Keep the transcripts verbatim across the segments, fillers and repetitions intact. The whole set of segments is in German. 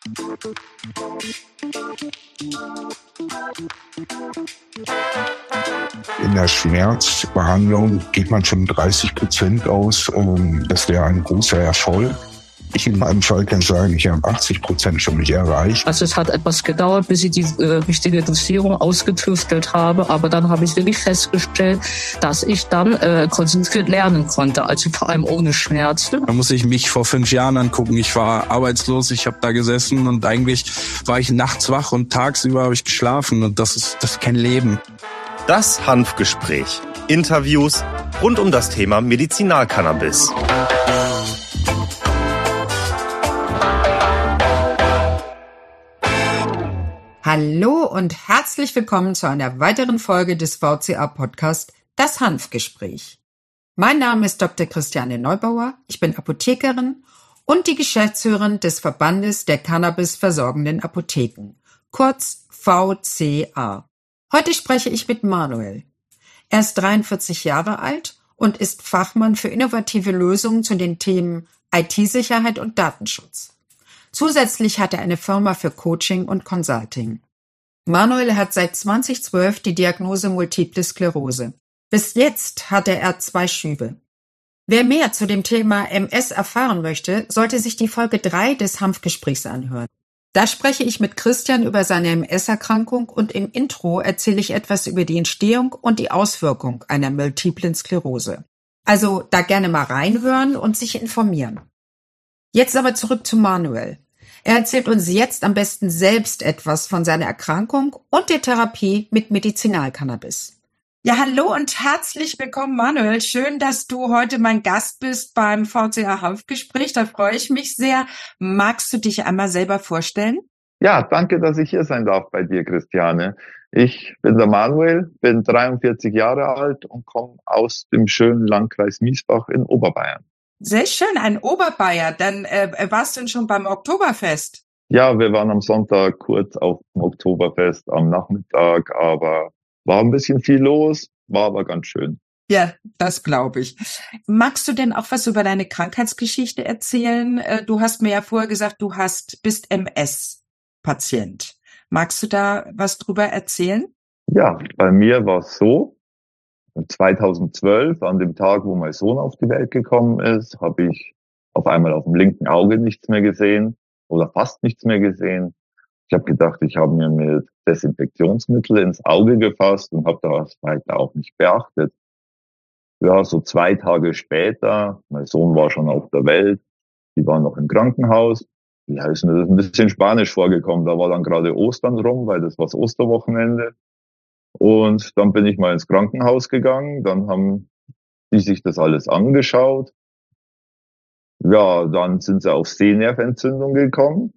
In der Schmerzbehandlung geht man schon dreißig Prozent aus. Das wäre ein großer Erfolg. Ich in meinem Fall kann sagen, ich habe achtzig Prozent schon nicht erreicht. Also es hat etwas gedauert, bis ich die äh, richtige Dosierung ausgetüftelt habe. Aber dann habe ich wirklich festgestellt, dass ich dann äh, konzentriert lernen konnte. Also vor allem ohne Schmerzen. Da muss ich mich vor fünf Jahren angucken. Ich war arbeitslos, ich habe da gesessen und eigentlich war ich nachts wach und tagsüber habe ich geschlafen. Und das ist, das ist kein Leben. Das Hanfgespräch. Interviews rund um das Thema Medizinalcannabis. Hallo und herzlich willkommen zu einer weiteren Folge des V C A-Podcasts Das Hanfgespräch. Mein Name ist Doktor Christiane Neubauer, ich bin Apothekerin und die Geschäftsführerin des Verbandes der Cannabis-versorgenden Apotheken, kurz V C A. Heute spreche ich mit Manuel. Er ist dreiundvierzig Jahre alt und ist Fachmann für innovative Lösungen zu den Themen I T-Sicherheit und Datenschutz. Zusätzlich hat er eine Firma für Coaching und Consulting. Manuel hat seit zweitausendzwölf die Diagnose Multiple Sklerose. Bis jetzt hatte er zwei Schübe. Wer mehr zu dem Thema M S erfahren möchte, sollte sich die Folge drei des Hanfgesprächs anhören. Da spreche ich mit Christian über seine M S-Erkrankung und im Intro erzähle ich etwas über die Entstehung und die Auswirkung einer Multiplen Sklerose. Also da gerne mal reinhören und sich informieren. Jetzt aber zurück zu Manuel. Er erzählt uns jetzt am besten selbst etwas von seiner Erkrankung und der Therapie mit Medizinalcannabis. Ja, hallo und herzlich willkommen, Manuel. Schön, dass du heute mein Gast bist beim V C A-Hanfgespräch. Da freue ich mich sehr. Magst du dich einmal selber vorstellen? Ja, danke, dass ich hier sein darf bei dir, Christiane. Ich bin der Manuel, bin dreiundvierzig Jahre alt und komme aus dem schönen Landkreis Miesbach in Oberbayern. Sehr schön, ein Oberbayer. Dann äh, warst du denn schon beim Oktoberfest? Ja, wir waren am Sonntag kurz auf dem Oktoberfest am Nachmittag, aber war ein bisschen viel los, war aber ganz schön. Ja, das glaube ich. Magst du denn auch was über deine Krankheitsgeschichte erzählen? Du hast mir ja vorher gesagt, du hast bist M S-Patient. Magst du da was drüber erzählen? Ja, bei mir war es so, zweitausendzwölf, an dem Tag, wo mein Sohn auf die Welt gekommen ist, habe ich auf einmal auf dem linken Auge nichts mehr gesehen oder fast nichts mehr gesehen. Ich habe gedacht, ich habe mir mit Desinfektionsmittel ins Auge gefasst und habe das weiter auch nicht beachtet. Ja, so zwei Tage später, mein Sohn war schon auf der Welt, die waren noch im Krankenhaus. Ja, ist mir das ein bisschen spanisch vorgekommen. Da war dann gerade Ostern rum, weil das war das Osterwochenende. Und dann bin ich mal ins Krankenhaus gegangen, dann haben die sich das alles angeschaut. Ja, dann sind sie auf Sehnervenentzündung gekommen.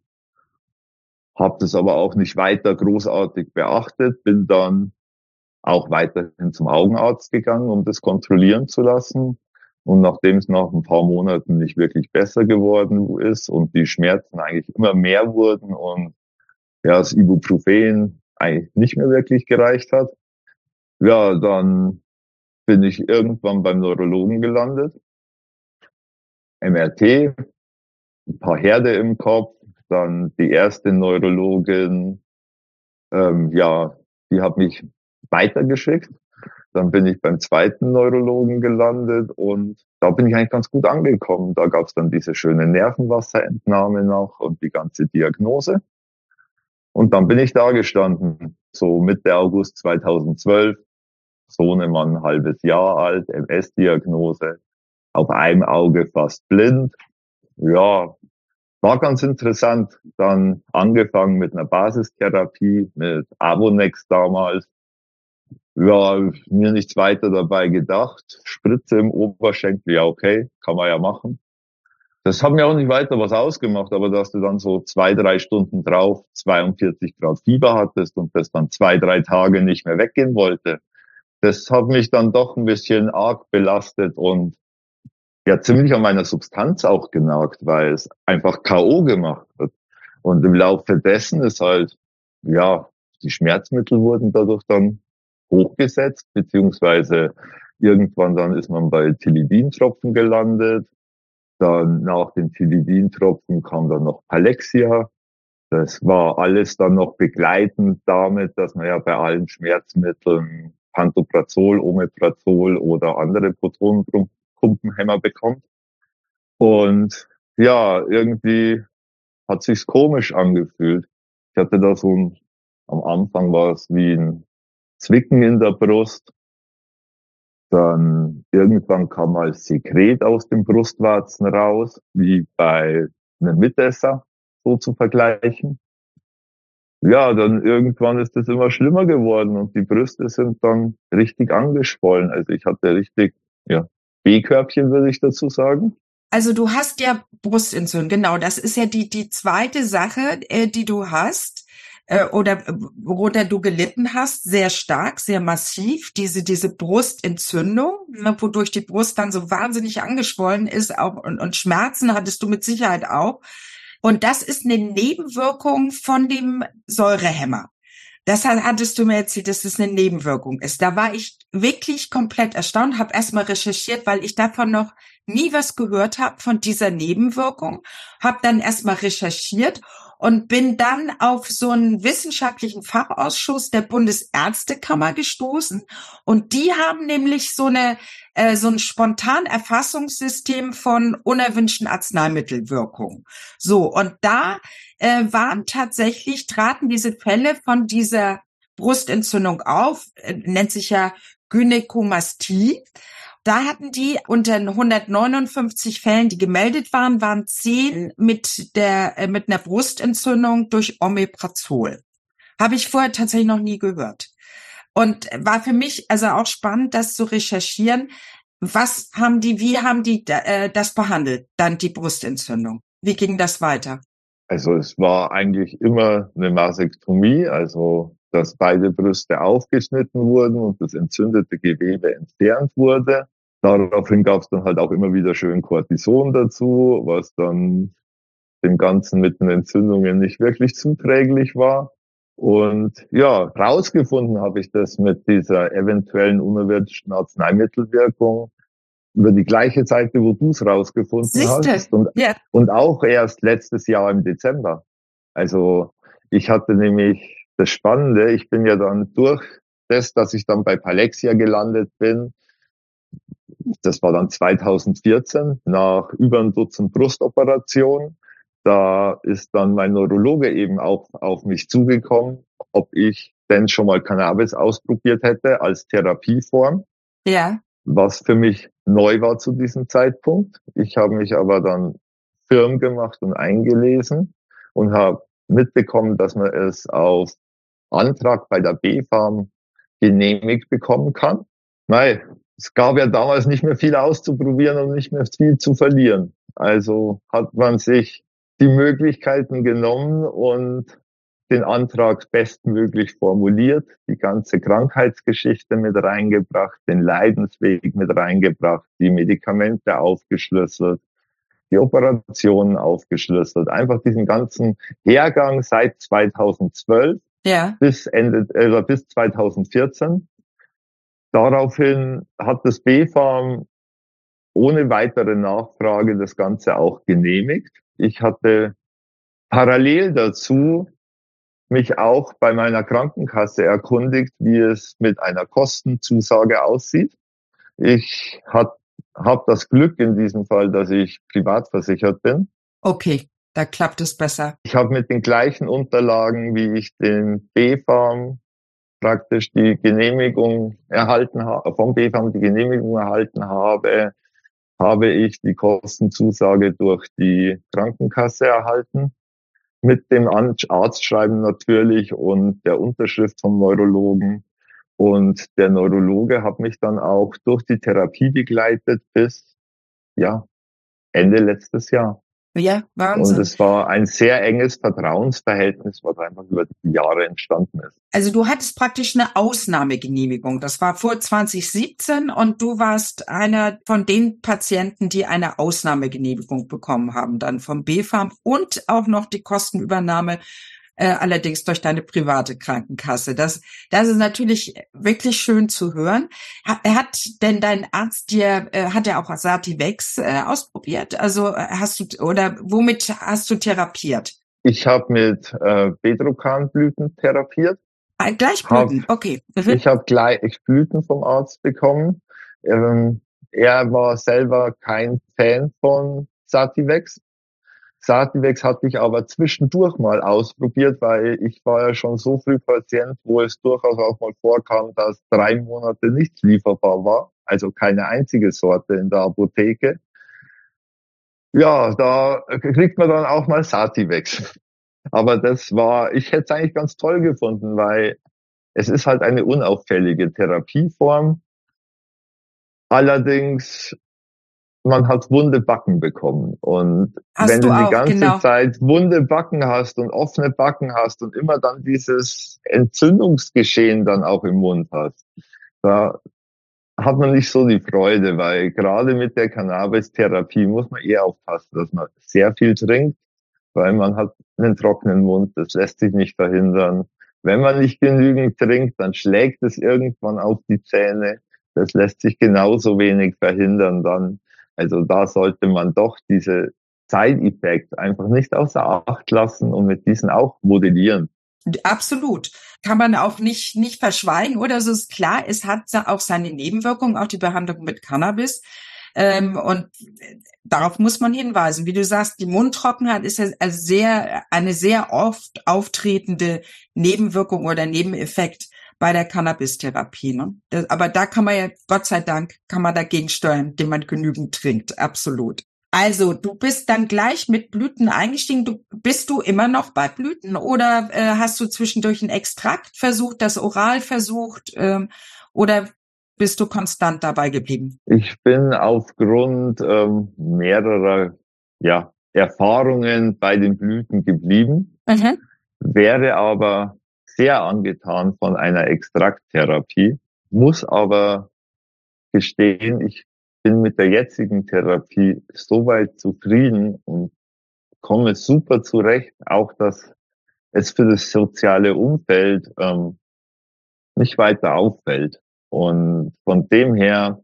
Hab das aber auch nicht weiter großartig beachtet, bin dann auch weiterhin zum Augenarzt gegangen, um das kontrollieren zu lassen. Und nachdem es nach ein paar Monaten nicht wirklich besser geworden ist und die Schmerzen eigentlich immer mehr wurden und ja, das Ibuprofen eigentlich nicht mehr wirklich gereicht hat, ja, dann bin ich irgendwann beim Neurologen gelandet. M R T, ein paar Herde im Kopf, dann die erste Neurologin, ähm, ja, die hat mich weitergeschickt. Dann bin ich beim zweiten Neurologen gelandet und da bin ich eigentlich ganz gut angekommen. Da gab es dann diese schöne Nervenwasserentnahme noch und die ganze Diagnose. Und dann bin ich da gestanden, so Mitte August zweitausendzwölf, Sohnemann, ein halbes Jahr alt, M S-Diagnose, auf einem Auge fast blind. Ja, war ganz interessant. Dann angefangen mit einer Basistherapie, mit Avonex damals. Ja, mir nichts weiter dabei gedacht. Spritze im Oberschenkel, ja okay, kann man ja machen. Das hat mir auch nicht weiter was ausgemacht, aber dass du dann so zwei, drei Stunden drauf zweiundvierzig Grad Fieber hattest und das dann zwei, drei Tage nicht mehr weggehen wollte, das hat mich dann doch ein bisschen arg belastet und ja ziemlich an meiner Substanz auch genagt, weil es einfach K O gemacht hat. Und im Laufe dessen ist halt, ja, die Schmerzmittel wurden dadurch dann hochgesetzt, beziehungsweise irgendwann dann ist man bei Tilidin-Tropfen gelandet. Dann nach den Tilidin-Tropfen kam dann noch Palexia. Das war alles dann noch begleitend damit, dass man ja bei allen Schmerzmitteln Pantoprazol, Omeprazol oder andere Protonenpumpenhemmer bekommt. Und ja, irgendwie hat sich's komisch angefühlt. Ich hatte da so ein, am Anfang war es wie ein Zwicken in der Brust. Dann irgendwann kam mal Sekret aus den Brustwarzen raus, wie bei einem Mitesser, so zu vergleichen. Ja, dann irgendwann ist es immer schlimmer geworden und die Brüste sind dann richtig angeschwollen. Also ich hatte richtig, ja, B-Körbchen, würde ich dazu sagen. Also du hast ja Brustentzündung, genau. Das ist ja die die zweite Sache, äh, die du hast äh, oder äh, worunter du gelitten hast, sehr stark, sehr massiv. Diese diese Brustentzündung, ne, wodurch die Brust dann so wahnsinnig angeschwollen ist, auch und, und Schmerzen hattest du mit Sicherheit auch. Und das ist eine Nebenwirkung von dem Säurehemmer. Das hattest du mir erzählt, dass das eine Nebenwirkung ist. Da war ich wirklich komplett erstaunt, habe erstmal recherchiert, weil ich davon noch nie was gehört habe, von dieser Nebenwirkung. Habe dann erstmal recherchiert und bin dann auf so einen wissenschaftlichen Fachausschuss der Bundesärztekammer gestoßen. Und die haben nämlich so eine äh, so ein Spontanerfassungssystem von unerwünschten Arzneimittelwirkungen. So, und da äh, waren tatsächlich, traten diese Fälle von dieser Brustentzündung auf, äh, nennt sich ja Gynäkomastie. Da hatten die unter hundertneunundfünfzig Fällen, die gemeldet waren, waren zehn mit der äh, mit einer Brustentzündung durch Omeprazol. Habe ich vorher tatsächlich noch nie gehört. Und war für mich also auch spannend, das zu recherchieren. Was haben die, wie haben die äh, das behandelt, dann die Brustentzündung? Wie ging das weiter? Also es war eigentlich immer eine Masektomie, also dass beide Brüste aufgeschnitten wurden und das entzündete Gewebe entfernt wurde. Daraufhin gab es dann halt auch immer wieder schön Cortison dazu, was dann dem Ganzen mit den Entzündungen nicht wirklich zuträglich war. Und ja, rausgefunden habe ich das mit dieser eventuellen unerwünschten Arzneimittelwirkung über die gleiche Seite, wo du es rausgefunden Siehste? hast. Und, ja. und auch erst letztes Jahr im Dezember. Also ich hatte nämlich das Spannende, ich bin ja dann durch das, dass ich dann bei Palexia gelandet bin, das war dann zweitausendvierzehn, nach über ein Dutzend Brustoperationen. Da ist dann mein Neurologe eben auch auf mich zugekommen, ob ich denn schon mal Cannabis ausprobiert hätte als Therapieform. Ja. Was für mich neu war zu diesem Zeitpunkt. Ich habe mich aber dann firm gemacht und eingelesen und habe mitbekommen, dass man es auf Antrag bei der B Farm genehmigt bekommen kann. Nein, es gab ja damals nicht mehr viel auszuprobieren und nicht mehr viel zu verlieren. Also hat man sich die Möglichkeiten genommen und den Antrag bestmöglich formuliert, die ganze Krankheitsgeschichte mit reingebracht, den Leidensweg mit reingebracht, die Medikamente aufgeschlüsselt, die Operationen aufgeschlüsselt, einfach diesen ganzen Hergang seit zweitausendzwölf ja. bis Ende, äh, bis zweitausendvierzehn. Daraufhin hat das B Farm ohne weitere Nachfrage das Ganze auch genehmigt. Ich hatte parallel dazu mich auch bei meiner Krankenkasse erkundigt, wie es mit einer Kostenzusage aussieht. Ich habe hab das Glück in diesem Fall, dass ich privat versichert bin. Okay, da klappt es besser. Ich habe mit den gleichen Unterlagen, wie ich den B Farm praktisch die Genehmigung erhalten habe, vom B Farm die Genehmigung erhalten habe, habe ich die Kostenzusage durch die Krankenkasse erhalten. Mit dem Arztschreiben natürlich und der Unterschrift vom Neurologen. Und der Neurologe hat mich dann auch durch die Therapie begleitet bis, ja, Ende letztes Jahr. Ja, Wahnsinn. Und es war ein sehr enges Vertrauensverhältnis, was einfach über die Jahre entstanden ist. Also du hattest praktisch eine Ausnahmegenehmigung. Das war vor zwanzig siebzehn und du warst einer von den Patienten, die eine Ausnahmegenehmigung bekommen haben, dann vom B Farm und auch noch die Kostenübernahme, äh, allerdings durch deine private Krankenkasse. Das, das ist natürlich wirklich schön zu hören. Hat, hat denn dein Arzt dir, äh, hat er auch Sativex äh, ausprobiert? Also hast du, oder womit hast du therapiert? Ich habe mit äh, Bedrocanblüten therapiert. Ah, gleich Blüten, Hab, okay. Mhm. Ich habe gleich Blüten vom Arzt bekommen. Ähm, er war selber kein Fan von Sativex. Sativex hatte ich aber zwischendurch mal ausprobiert, weil ich war ja schon so früh Patient, wo es durchaus auch mal vorkam, dass drei Monate nichts lieferbar war. Also keine einzige Sorte in der Apotheke. Ja, da kriegt man dann auch mal Sativex. Aber das war, ich hätte es eigentlich ganz toll gefunden, weil es ist halt eine unauffällige Therapieform. Allerdings, man hat wunde Backen bekommen. Und Hast wenn du du die auch, ganze genau. Zeit wunde Backen hast und offene Backen hast und immer dann dieses Entzündungsgeschehen dann auch im Mund hast, da hat man nicht so die Freude, weil gerade mit der Cannabis-Therapie muss man eher aufpassen, dass man sehr viel trinkt, weil man hat einen trockenen Mund, das lässt sich nicht verhindern. Wenn man nicht genügend trinkt, dann schlägt es irgendwann auf die Zähne. Das lässt sich genauso wenig verhindern dann. Also da sollte man doch diese Side-Effects einfach nicht außer Acht lassen und mit diesen auch modellieren. Absolut. Kann man auch nicht, nicht verschweigen oder so, ist klar. Es hat auch seine Nebenwirkungen, auch die Behandlung mit Cannabis. Ähm, und darauf muss man hinweisen. Wie du sagst, die Mundtrockenheit ist ja sehr, eine sehr oft auftretende Nebenwirkung oder Nebeneffekt bei der Cannabis-Therapie. Ne? Das, aber da kann man ja, Gott sei Dank, kann man dagegen steuern, indem man genügend trinkt. Absolut. Also, du bist dann gleich mit Blüten eingestiegen. Du, bist du immer noch bei Blüten oder äh, hast du zwischendurch einen Extrakt versucht, das oral versucht ähm, oder bist du konstant dabei geblieben? Ich bin aufgrund ähm, mehrerer ja, Erfahrungen bei den Blüten geblieben, Mhm. wäre aber sehr angetan von einer Extrakttherapie, muss aber gestehen, ich bin mit der jetzigen Therapie soweit zufrieden und komme super zurecht, auch dass es für das soziale Umfeld ähm, nicht weiter auffällt. Und von dem her,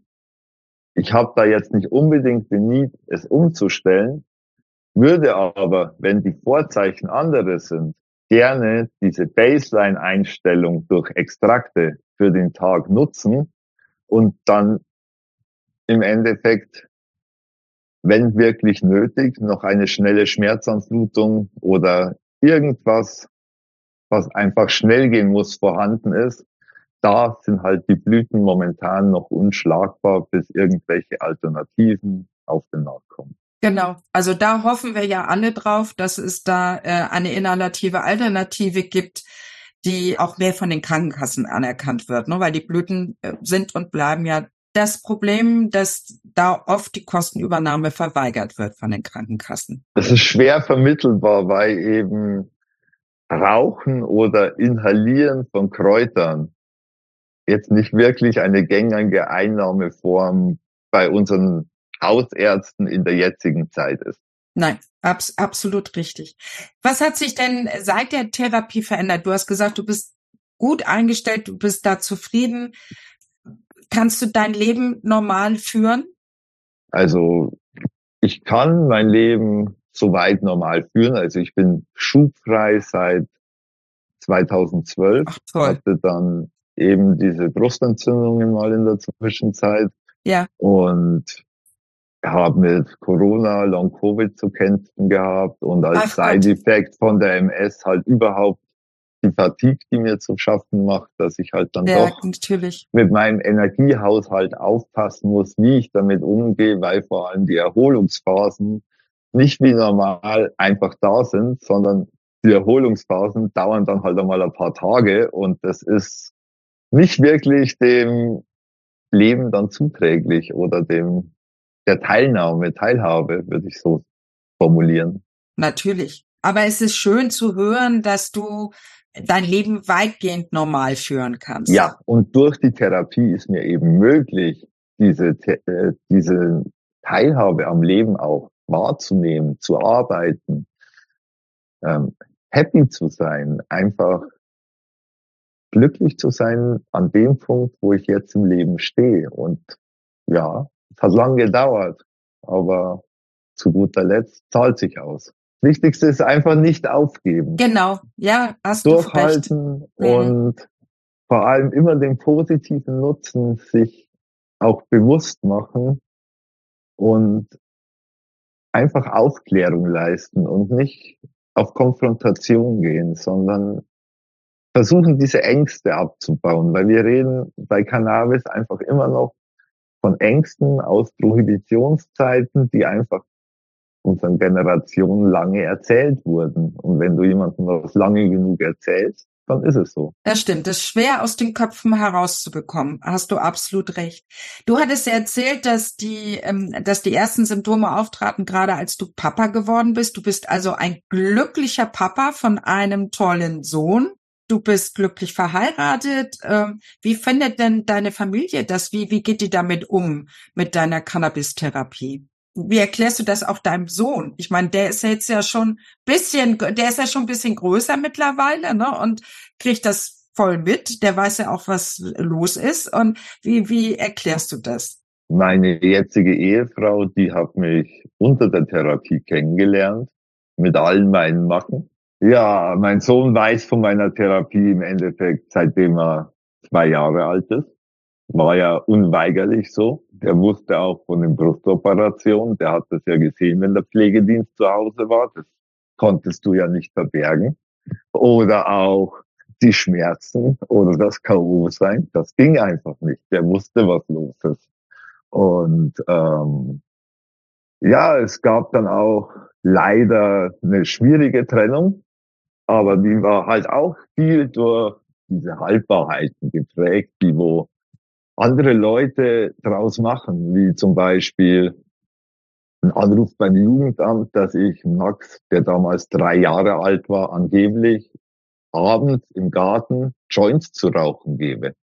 ich habe da jetzt nicht unbedingt den Need, es umzustellen, würde aber, wenn die Vorzeichen andere sind, gerne diese Baseline-Einstellung durch Extrakte für den Tag nutzen und dann im Endeffekt, wenn wirklich nötig, noch eine schnelle Schmerzanflutung oder irgendwas, was einfach schnell gehen muss, vorhanden ist. Da sind halt die Blüten momentan noch unschlagbar, bis irgendwelche Alternativen auf den Markt kommen. Genau. Also da hoffen wir ja alle drauf, dass es da äh, eine inhalative Alternative gibt, die auch mehr von den Krankenkassen anerkannt wird, ne? Weil die Blüten äh, sind und bleiben ja das Problem, dass da oft die Kostenübernahme verweigert wird von den Krankenkassen. Das ist schwer vermittelbar, weil eben Rauchen oder Inhalieren von Kräutern jetzt nicht wirklich eine gängige Einnahmeform bei unseren Hausärzten in der jetzigen Zeit ist. Nein, abs- absolut richtig. Was hat sich denn seit der Therapie verändert? Du hast gesagt, du bist gut eingestellt, du bist da zufrieden. Kannst du dein Leben normal führen? Also ich kann mein Leben soweit normal führen. Also ich bin schubfrei seit zweitausendzwölf. Ach, toll. Hatte dann eben diese Brustentzündungen mal in der Zwischenzeit. Ja. Und habe mit Corona, Long-Covid zu kämpfen gehabt und als Side-Effekt von der M S halt überhaupt die Fatigue, die mir zu schaffen macht, dass ich halt dann ja, doch natürlich. mit meinem Energiehaushalt aufpassen muss, wie ich damit umgehe, weil vor allem die Erholungsphasen nicht wie normal einfach da sind, sondern die Erholungsphasen dauern dann halt einmal ein paar Tage und das ist nicht wirklich dem Leben dann zuträglich oder dem der Teilnahme, Teilhabe, würde ich so formulieren. Natürlich. Aber es ist schön zu hören, dass du dein Leben weitgehend normal führen kannst. Ja, und durch die Therapie ist mir eben möglich, diese, äh, diese Teilhabe am Leben auch wahrzunehmen, zu arbeiten, ähm, happy zu sein, einfach glücklich zu sein an dem Punkt, wo ich jetzt im Leben stehe. Und ja, es hat lange gedauert, aber zu guter Letzt zahlt sich aus. Das Wichtigste ist einfach nicht aufgeben. Genau, ja, hast Durchhalten du recht. und mhm. vor allem immer den positiven Nutzen sich auch bewusst machen und einfach Aufklärung leisten und nicht auf Konfrontation gehen, sondern versuchen, diese Ängste abzubauen, weil wir reden bei Cannabis einfach immer noch von Ängsten aus Prohibitionszeiten, die einfach unseren Generationen lange erzählt wurden. Und wenn du jemandem was lange genug erzählst, dann ist es so. Das stimmt. Das ist schwer aus den Köpfen herauszubekommen. Hast du absolut recht. Du hattest ja erzählt, dass die, ähm, dass die ersten Symptome auftraten, gerade als du Papa geworden bist. Du bist also ein glücklicher Papa von einem tollen Sohn. Du bist glücklich verheiratet. Ähm, wie findet denn deine Familie das? Wie, wie geht die damit um, mit deiner Cannabis-Therapie? Wie erklärst du das auch deinem Sohn? Ich meine, der ist jetzt ja schon bisschen, der ist ja schon ein bisschen größer mittlerweile, ne? Und kriegt das voll mit. Der weiß ja auch, was los ist. Und wie, wie erklärst du das? Meine jetzige Ehefrau, die hat mich unter der Therapie kennengelernt, mit allen meinen Macken. Ja, mein Sohn weiß von meiner Therapie im Endeffekt, seitdem er zwei Jahre alt ist. War ja unweigerlich so. Der wusste auch von den Brustoperationen. Der hat das ja gesehen, wenn der Pflegedienst zu Hause war. Das konntest du ja nicht verbergen. Oder auch die Schmerzen oder das K O sein. Das ging einfach nicht. Der wusste, was los ist. Und ähm, ja, es gab dann auch leider eine schwierige Trennung. Aber die war halt auch viel durch diese Halbwahrheiten geprägt, die wo andere Leute draus machen, wie zum Beispiel ein Anruf beim Jugendamt, dass ich Max, der damals drei Jahre alt war, angeblich abends im Garten Joints zu rauchen gebe.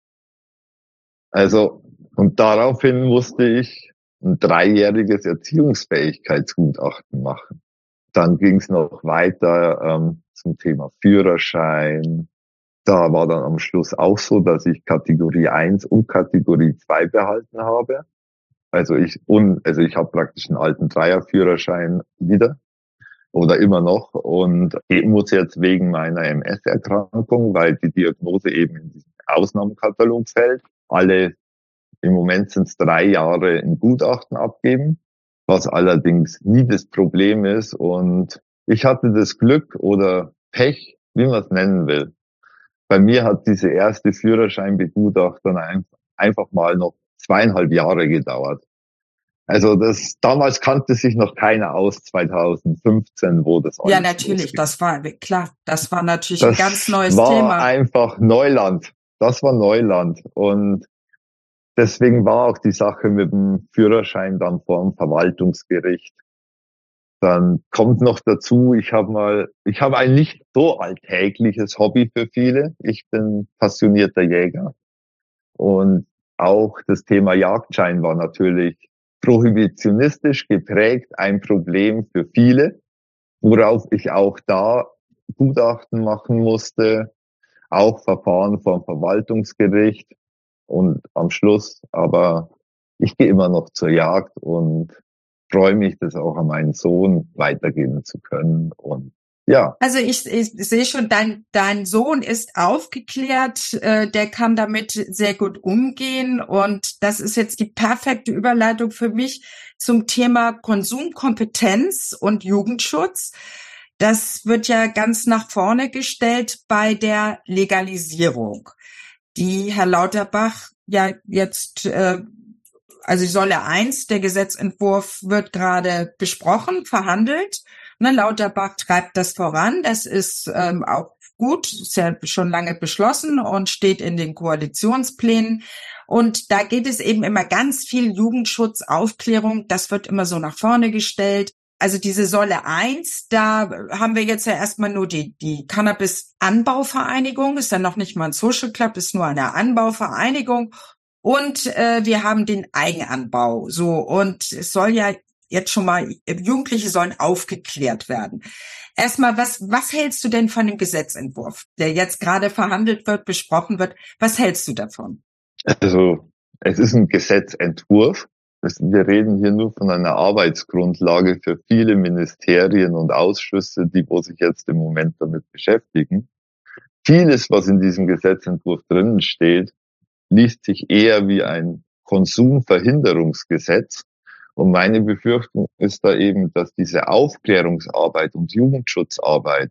Also, und daraufhin musste ich ein dreijähriges Erziehungsfähigkeitsgutachten machen. Dann ging es noch weiter ähm, zum Thema Führerschein. Da war dann am Schluss auch so, dass ich Kategorie eins und Kategorie zwei behalten habe. Also ich und also ich habe praktisch einen alten Dreierführerschein wieder oder immer noch und ich muss jetzt wegen meiner M S-Erkrankung, weil die Diagnose eben in diesen Ausnahmekatalog fällt, alle im Moment sind es drei Jahre ein Gutachten abgeben, was allerdings nie das Problem ist. Und ich hatte das Glück oder Pech, wie man es nennen will. Bei mir hat diese erste Führerscheinbegutachtung einfach mal noch zweieinhalb Jahre gedauert. Also das damals kannte sich noch keiner aus, zweitausendfünfzehn, wo das alles Ja, natürlich, losging. das war klar, das war natürlich das ein ganz neues war Thema. Einfach Neuland. Das war Neuland und deswegen war auch die Sache mit dem Führerschein dann vor dem Verwaltungsgericht. Dann kommt noch dazu, ich habe mal, ich habe ein nicht so alltägliches Hobby für viele. Ich bin passionierter Jäger. Und auch das Thema Jagdschein war natürlich prohibitionistisch geprägt, ein Problem für viele, worauf ich auch da Gutachten machen musste, auch Verfahren vom Verwaltungsgericht und am Schluss, aber ich gehe immer noch zur Jagd und freue mich, das auch an meinen Sohn weitergeben zu können. Und ja. Also ich, ich sehe schon, dein, dein Sohn ist aufgeklärt, äh, der kann damit sehr gut umgehen. Und das ist jetzt die perfekte Überleitung für mich zum Thema Konsumkompetenz und Jugendschutz. Das wird ja ganz nach vorne gestellt bei der Legalisierung, die Herr Lauterbach ja jetzt äh, Also die Säule eins, der Gesetzentwurf wird gerade besprochen, verhandelt. Ne, Lauterbach treibt das voran. Das ist ähm, auch gut, ist ja schon lange beschlossen und steht in den Koalitionsplänen. Und da geht es eben immer ganz viel Jugendschutz, Aufklärung. Das wird immer so nach vorne gestellt. Also diese Säule eins, da haben wir jetzt ja erstmal nur die, die Cannabis-Anbauvereinigung. Ist ja noch nicht mal ein Social Club, ist nur eine Anbauvereinigung. Und äh, wir haben den Eigenanbau. So, und es soll ja jetzt schon mal, Jugendliche sollen aufgeklärt werden. Erstmal, was, was hältst du denn von dem Gesetzentwurf, der jetzt gerade verhandelt wird, besprochen wird? Was hältst du davon? Also, es ist ein Gesetzentwurf. Das, wir reden hier nur von einer Arbeitsgrundlage für viele Ministerien und Ausschüsse, die wo sich jetzt im Moment damit beschäftigen. Vieles, was in diesem Gesetzentwurf drinnen steht, liest sich eher wie ein Konsumverhinderungsgesetz. Und meine Befürchtung ist da eben, dass diese Aufklärungsarbeit und Jugendschutzarbeit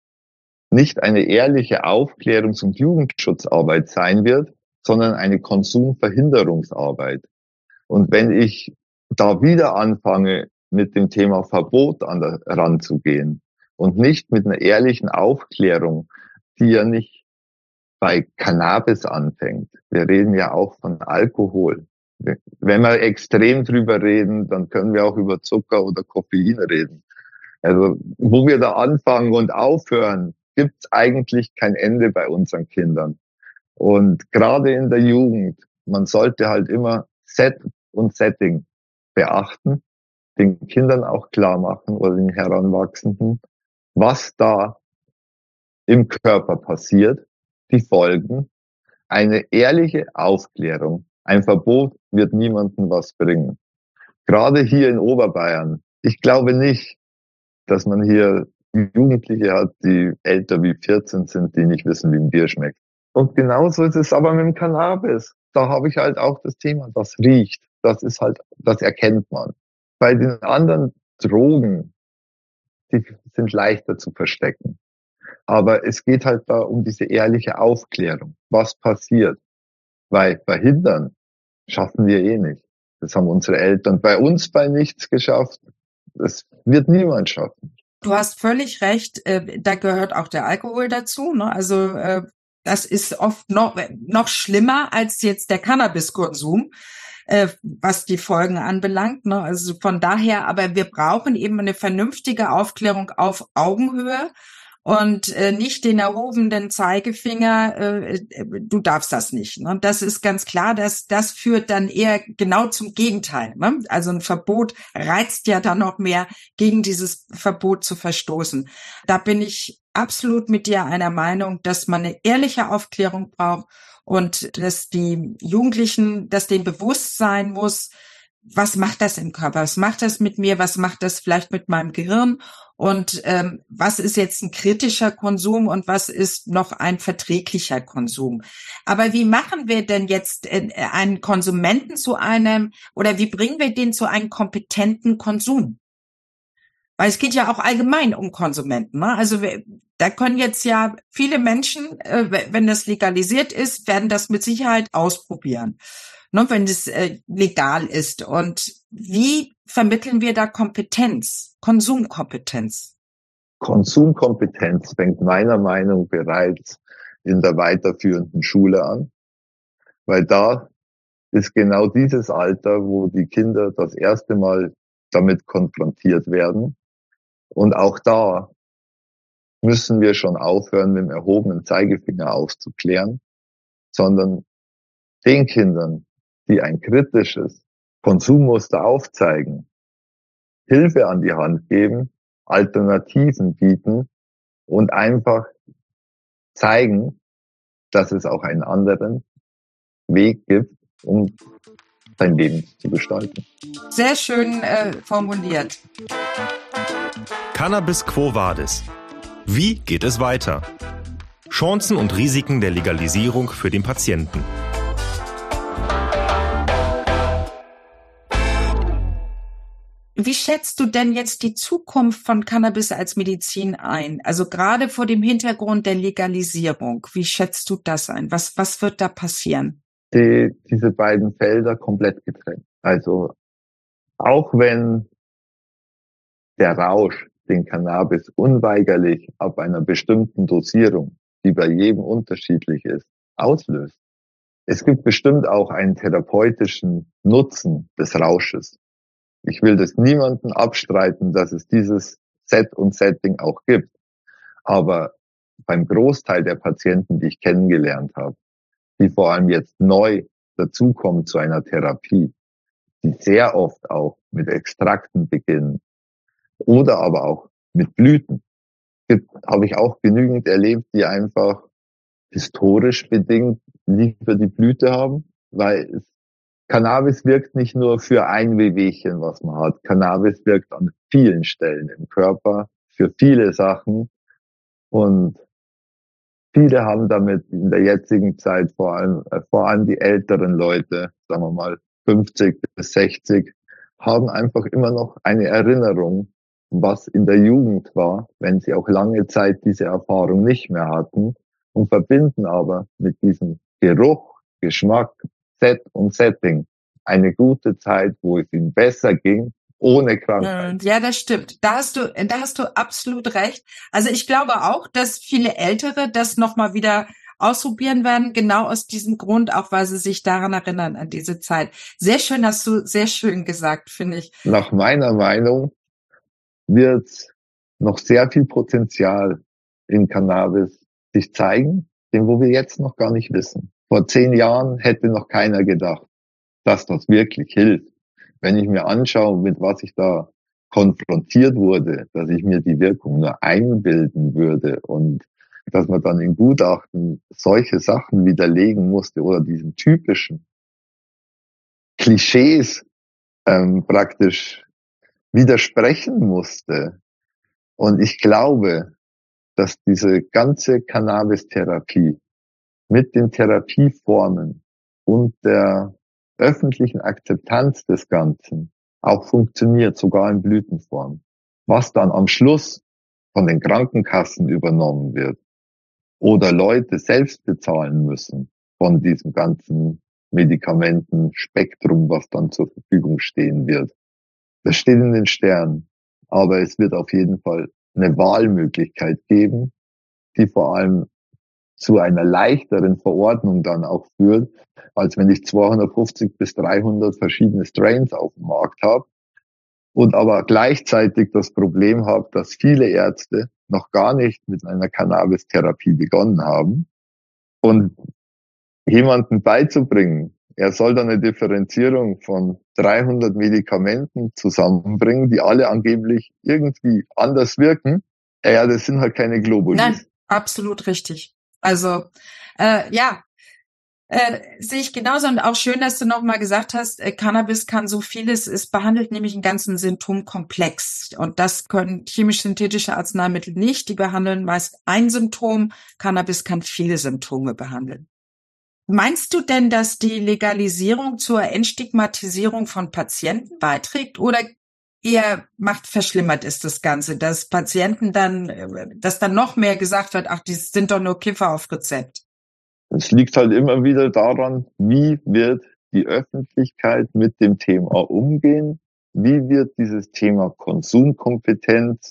nicht eine ehrliche Aufklärungs- und Jugendschutzarbeit sein wird, sondern eine Konsumverhinderungsarbeit. Und wenn ich da wieder anfange, mit dem Thema Verbot an der, ranzugehen und nicht mit einer ehrlichen Aufklärung, die ja nicht bei Cannabis anfängt. Wir reden ja auch von Alkohol. Wenn wir extrem drüber reden, dann können wir auch über Zucker oder Koffein reden. Also wo wir da anfangen und aufhören, gibt es eigentlich kein Ende bei unseren Kindern. Und gerade in der Jugend, man sollte halt immer Set und Setting beachten, den Kindern auch klar machen oder den Heranwachsenden, was da im Körper passiert, die Folgen, eine ehrliche Aufklärung. Ein Verbot wird niemandem was bringen. Gerade hier in Oberbayern. Ich glaube nicht, dass man hier Jugendliche hat, die älter wie vierzehn sind, die nicht wissen, wie ein Bier schmeckt. Und genauso ist es aber mit dem Cannabis. Da habe ich halt auch das Thema, das riecht. Das ist halt, das erkennt man. Bei den anderen Drogen, die sind leichter zu verstecken. Aber es geht halt da um diese ehrliche Aufklärung. Was passiert? Weil verhindern schaffen wir eh nicht. Das haben unsere Eltern bei uns bei nichts geschafft. Das wird niemand schaffen. Du hast völlig recht, äh, da gehört auch der Alkohol dazu, ne? Also äh, das ist oft noch noch schlimmer als jetzt der Cannabiskonsum, äh, was die Folgen anbelangt, ne? Also von daher, aber wir brauchen eben eine vernünftige Aufklärung auf Augenhöhe und äh, nicht den erhobenen Zeigefinger, äh, du darfst das nicht. Ne? Das ist ganz klar, dass das führt dann eher genau zum Gegenteil. Ne? Also ein Verbot reizt ja dann noch mehr, gegen dieses Verbot zu verstoßen. Da bin ich absolut mit dir einer Meinung, dass man eine ehrliche Aufklärung braucht und dass die Jugendlichen, dass denen bewusst sein muss, was macht das im Körper, was macht das mit mir, was macht das vielleicht mit meinem Gehirn und ähm, was ist jetzt ein kritischer Konsum und was ist noch ein verträglicher Konsum. Aber wie machen wir denn jetzt äh, einen Konsumenten zu einem, oder wie bringen wir den zu einem kompetenten Konsum? Weil es geht ja auch allgemein um Konsumenten. Ne? Also wir, da können jetzt ja viele Menschen, äh, wenn das legalisiert ist, werden das mit Sicherheit ausprobieren. Ne, wenn es äh, legal ist. Und wie vermitteln wir da Kompetenz, Konsumkompetenz? Konsumkompetenz fängt meiner Meinung nach bereits in der weiterführenden Schule an, weil da ist genau dieses Alter, wo die Kinder das erste Mal damit konfrontiert werden. Und auch da müssen wir schon aufhören, mit dem erhobenen Zeigefinger aufzuklären, sondern den Kindern, die ein kritisches Konsummuster aufzeigen, Hilfe an die Hand geben, Alternativen bieten und einfach zeigen, dass es auch einen anderen Weg gibt, um sein Leben zu gestalten. Sehr schön äh, formuliert. Cannabis Quo Vadis. Wie geht es weiter? Chancen und Risiken der Legalisierung für den Patienten. Wie schätzt du denn jetzt die Zukunft von Cannabis als Medizin ein? Also gerade vor dem Hintergrund der Legalisierung. Wie schätzt du das ein? Was, was wird da passieren? Die, diese beiden Felder komplett getrennt. Also auch wenn der Rausch, den Cannabis unweigerlich ab einer bestimmten Dosierung, die bei jedem unterschiedlich ist, auslöst. Es gibt bestimmt auch einen therapeutischen Nutzen des Rausches. Ich will das niemandem abstreiten, dass es dieses Set und Setting auch gibt. Aber beim Großteil der Patienten, die ich kennengelernt habe, die vor allem jetzt neu dazukommen zu einer Therapie, die sehr oft auch mit Extrakten beginnen oder aber auch mit Blüten, gibt, habe ich auch genügend erlebt, die einfach historisch bedingt lieber die Blüte haben, weil es Cannabis wirkt nicht nur für ein Wehwehchen, was man hat. Cannabis wirkt an vielen Stellen im Körper, für viele Sachen. Und viele haben damit in der jetzigen Zeit, vor allem, äh, vor allem die älteren Leute, sagen wir mal fünfzig bis sechzig, haben einfach immer noch eine Erinnerung, was in der Jugend war, wenn sie auch lange Zeit diese Erfahrung nicht mehr hatten, und verbinden aber mit diesem Geruch, Geschmack, Set und Setting eine gute Zeit, wo es ihnen besser ging, ohne Krankheit. Ja, das stimmt. Da hast du, da hast du absolut recht. Also ich glaube auch, dass viele Ältere das nochmal wieder ausprobieren werden, genau aus diesem Grund, auch weil sie sich daran erinnern, an diese Zeit. Sehr schön, hast du sehr schön gesagt, finde ich. Nach meiner Meinung wird noch sehr viel Potenzial in Cannabis sich zeigen, den wo wir jetzt noch gar nicht wissen. Vor zehn Jahren hätte noch keiner gedacht, dass das wirklich hilft. Wenn ich mir anschaue, mit was ich da konfrontiert wurde, dass ich mir die Wirkung nur einbilden würde und dass man dann in Gutachten solche Sachen widerlegen musste oder diesen typischen Klischees ähm, praktisch widersprechen musste. Und ich glaube, dass diese ganze Cannabis-Therapie mit den Therapieformen und der öffentlichen Akzeptanz des Ganzen auch funktioniert, sogar in Blütenform. Was dann am Schluss von den Krankenkassen übernommen wird oder Leute selbst bezahlen müssen von diesem ganzen Medikamentenspektrum, was dann zur Verfügung stehen wird. Das steht in den Sternen. Aber es wird auf jeden Fall eine Wahlmöglichkeit geben, die vor allem zu einer leichteren Verordnung dann auch führt, als wenn ich zweihundertfünfzig bis dreihundert verschiedene Strains auf dem Markt habe und aber gleichzeitig das Problem habe, dass viele Ärzte noch gar nicht mit einer Cannabis-Therapie begonnen haben. Und jemanden beizubringen, er soll dann eine Differenzierung von dreihundert Medikamenten zusammenbringen, die alle angeblich irgendwie anders wirken. Ja, das sind halt keine Globulis. Nein, absolut richtig. Also, äh, ja, äh, sehe ich genauso. Und auch schön, dass du nochmal gesagt hast, äh, Cannabis kann so vieles, es behandelt nämlich einen ganzen Symptomkomplex. Und das können chemisch-synthetische Arzneimittel nicht. Die behandeln meist ein Symptom. Cannabis kann viele Symptome behandeln. Meinst du denn, dass die Legalisierung zur Entstigmatisierung von Patienten beiträgt oder eher macht verschlimmert ist das Ganze, dass Patienten dann, dass dann noch mehr gesagt wird, ach, die sind doch nur Kiffer auf Rezept? Es liegt halt immer wieder daran, wie wird die Öffentlichkeit mit dem Thema umgehen, wie wird dieses Thema Konsumkompetenz,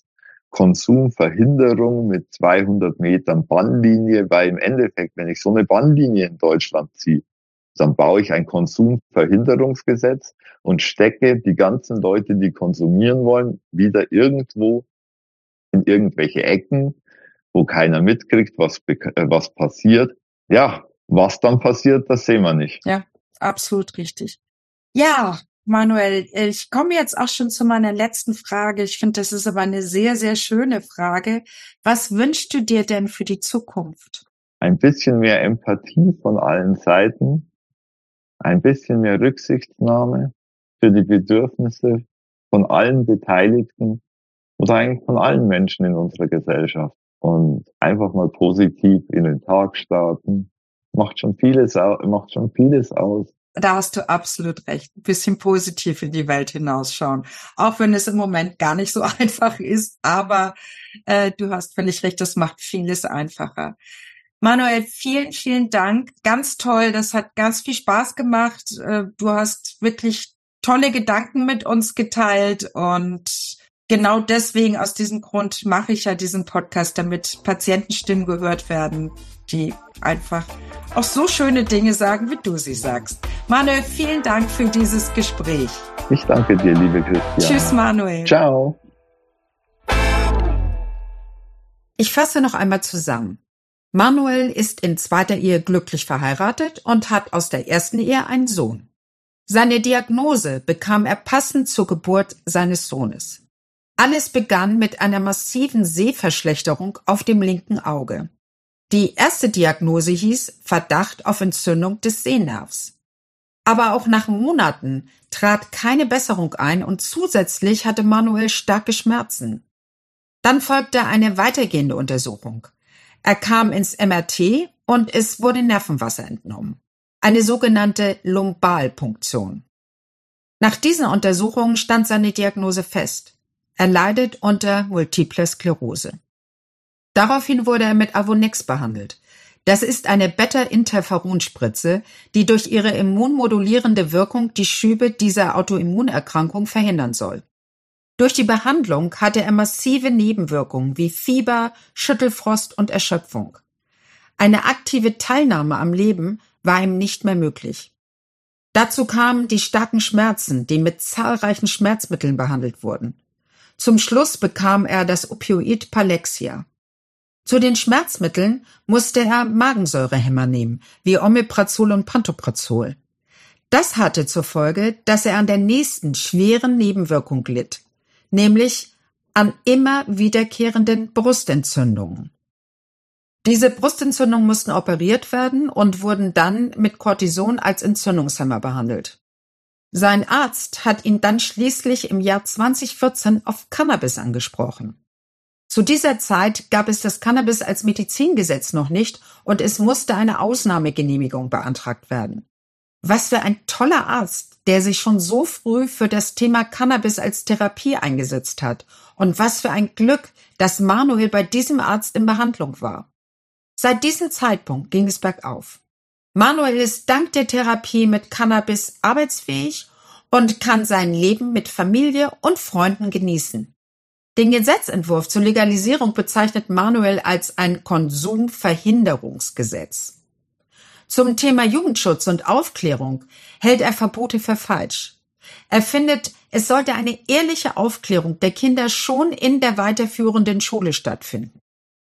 Konsumverhinderung mit zweihundert Metern Bannlinie, weil im Endeffekt, wenn ich so eine Bannlinie in Deutschland ziehe, dann baue ich ein Konsumverhinderungsgesetz und stecke die ganzen Leute, die konsumieren wollen, wieder irgendwo in irgendwelche Ecken, wo keiner mitkriegt, was, was passiert. Ja, was dann passiert, das sehen wir nicht. Ja, absolut richtig. Ja, Manuel, ich komme jetzt auch schon zu meiner letzten Frage. Ich finde, das ist aber eine sehr, sehr schöne Frage. Was wünschst du dir denn für die Zukunft? Ein bisschen mehr Empathie von allen Seiten, ein bisschen mehr Rücksichtnahme für die Bedürfnisse von allen Beteiligten oder eigentlich von allen Menschen in unserer Gesellschaft. Und einfach mal positiv in den Tag starten. Macht schon vieles, macht schon vieles aus. Da hast du absolut recht. Ein bisschen positiv in die Welt hinausschauen. Auch wenn es im Moment gar nicht so einfach ist. Aber äh, du hast völlig recht, das macht vieles einfacher. Manuel, vielen, vielen Dank. Ganz toll. Das hat ganz viel Spaß gemacht. Äh, du hast wirklich tolle Gedanken mit uns geteilt und genau deswegen, aus diesem Grund mache ich ja diesen Podcast, damit Patientenstimmen gehört werden, die einfach auch so schöne Dinge sagen, wie du sie sagst. Manuel, vielen Dank für dieses Gespräch. Ich danke dir, liebe Christiane. Tschüss, Manuel. Ciao. Ich fasse noch einmal zusammen. Manuel ist in zweiter Ehe glücklich verheiratet und hat aus der ersten Ehe einen Sohn. Seine Diagnose bekam er passend zur Geburt seines Sohnes. Alles begann mit einer massiven Sehverschlechterung auf dem linken Auge. Die erste Diagnose hieß Verdacht auf Entzündung des Sehnervs. Aber auch nach Monaten trat keine Besserung ein und zusätzlich hatte Manuel starke Schmerzen. Dann folgte eine weitergehende Untersuchung. Er kam ins M R T und es wurde Nervenwasser entnommen. Eine sogenannte Lumbalpunktion. Nach diesen Untersuchungen stand seine Diagnose fest. Er leidet unter Multipler Sklerose. Daraufhin wurde er mit Avonex behandelt. Das ist eine Beta-Interferonspritze, die durch ihre immunmodulierende Wirkung die Schübe dieser Autoimmunerkrankung verhindern soll. Durch die Behandlung hatte er massive Nebenwirkungen wie Fieber, Schüttelfrost und Erschöpfung. Eine aktive Teilnahme am Leben war ihm nicht mehr möglich. Dazu kamen die starken Schmerzen, die mit zahlreichen Schmerzmitteln behandelt wurden. Zum Schluss bekam er das Opioid Palexia. Zu den Schmerzmitteln musste er Magensäurehemmer nehmen, wie Omeprazol und Pantoprazol. Das hatte zur Folge, dass er an der nächsten schweren Nebenwirkung litt, nämlich an immer wiederkehrenden Brustentzündungen. Diese Brustentzündungen mussten operiert werden und wurden dann mit Cortison als Entzündungshemmer behandelt. Sein Arzt hat ihn dann schließlich im Jahr zwanzig vierzehn auf Cannabis angesprochen. Zu dieser Zeit gab es das Cannabis als Medizingesetz noch nicht und es musste eine Ausnahmegenehmigung beantragt werden. Was für ein toller Arzt, der sich schon so früh für das Thema Cannabis als Therapie eingesetzt hat. Und was für ein Glück, dass Manuel bei diesem Arzt in Behandlung war. Seit diesem Zeitpunkt ging es bergauf. Manuel ist dank der Therapie mit Cannabis arbeitsfähig und kann sein Leben mit Familie und Freunden genießen. Den Gesetzentwurf zur Legalisierung bezeichnet Manuel als ein Konsumverhinderungsgesetz. Zum Thema Jugendschutz und Aufklärung hält er Verbote für falsch. Er findet, es sollte eine ehrliche Aufklärung der Kinder schon in der weiterführenden Schule stattfinden.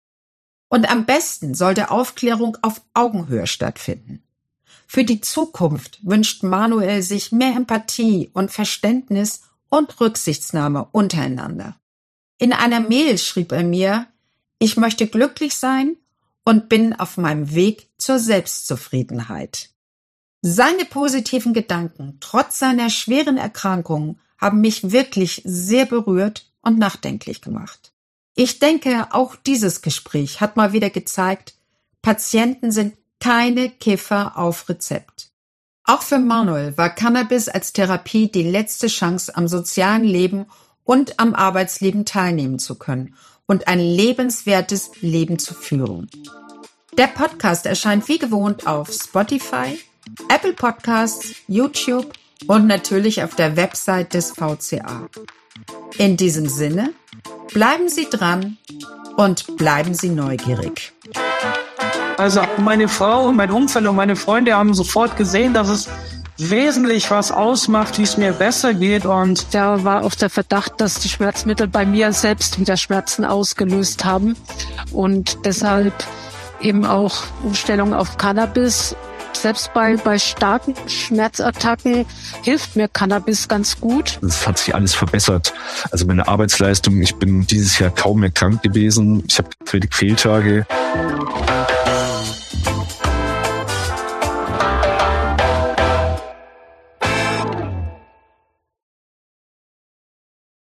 Und am besten sollte Aufklärung auf Augenhöhe stattfinden. Für die Zukunft wünscht Manuel sich mehr Empathie und Verständnis und Rücksichtsnahme untereinander. In einer Mail schrieb er mir, ich möchte glücklich sein und bin auf meinem Weg zur Selbstzufriedenheit. Seine positiven Gedanken, trotz seiner schweren Erkrankungen, haben mich wirklich sehr berührt und nachdenklich gemacht. Ich denke, auch dieses Gespräch hat mal wieder gezeigt, Patienten sind keine Kiffer auf Rezept. Auch für Manuel war Cannabis als Therapie die letzte Chance, am sozialen Leben und am Arbeitsleben teilnehmen zu können und ein lebenswertes Leben zu führen. Der Podcast erscheint wie gewohnt auf Spotify, Apple Podcasts, YouTube und natürlich auf der Website des V C A. In diesem Sinne, bleiben Sie dran und bleiben Sie neugierig. Also meine Frau und mein Umfeld und meine Freunde haben sofort gesehen, dass es wesentlich was ausmacht, wie es mir besser geht. Und da war auch der Verdacht, dass die Schmerzmittel bei mir selbst wieder Schmerzen ausgelöst haben und deshalb eben auch Umstellung auf Cannabis. Selbst bei, bei starken Schmerzattacken hilft mir Cannabis ganz gut. Es hat sich alles verbessert. Also meine Arbeitsleistung, ich bin dieses Jahr kaum mehr krank gewesen. Ich habe wenig Fehltage.